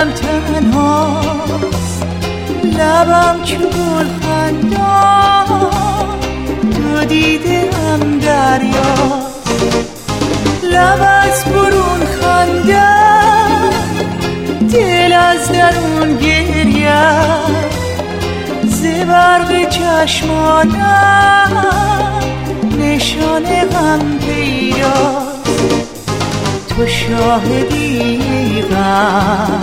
دلم تنهاست، لبم چو گلخندان، دو دیده‌ام دریاست. لب از برون خندم، دل از درون گریه، ز برق چشمانم نشان غم پیداست. تو شاهدی غم،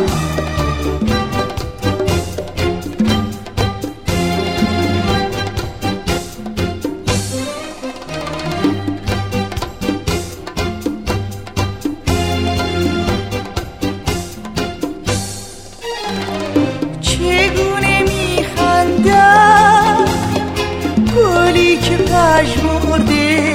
چگونه میخندم گلی که پژمرده،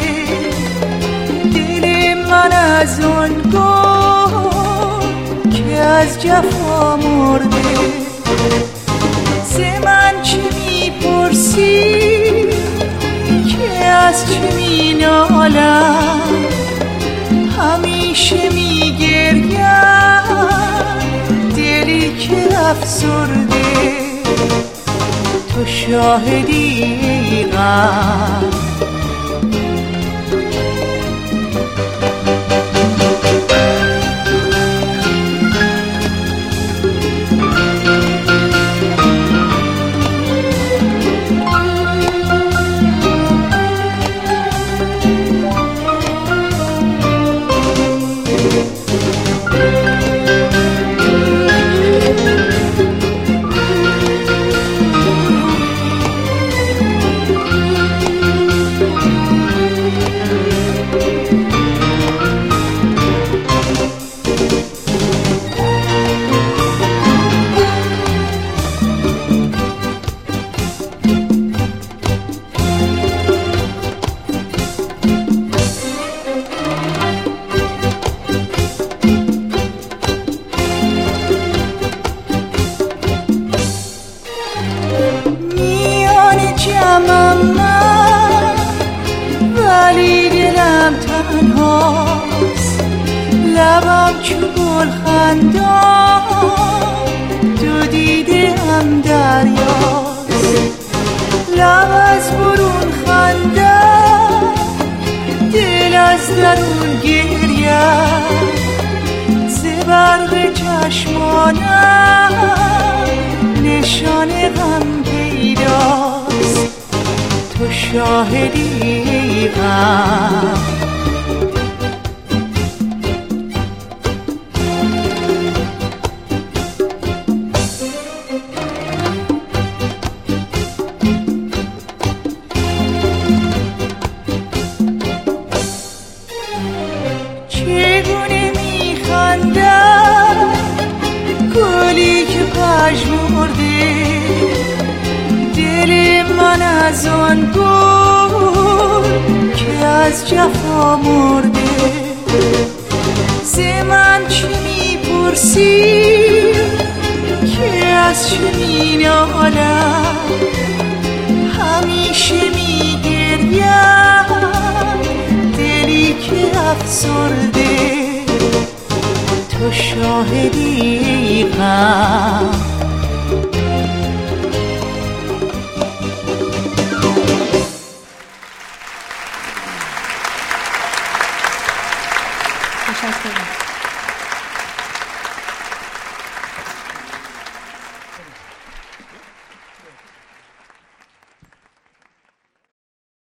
دل من از آن گل که از جفا مرده. ز من چه میپرسی که از چه مینالم، همیشه میگریم دلی که افسرده. تو شاهدی غم، ولی دلم تنهاست، لبم چو گلخندان، دو دیده‌ام دریاست. لب از برون خندم، دل از درون گریه، ز برق چشمانم نشان غم پیداست. تو شاهدی غم، چگونه میخندم گلی که پژمرده، دل من از آن گل که از جفا مرده. ز من چه میپرسی که از چه مینالم، همیشه میگریم دلی که افسرده. تو شاهدی غم،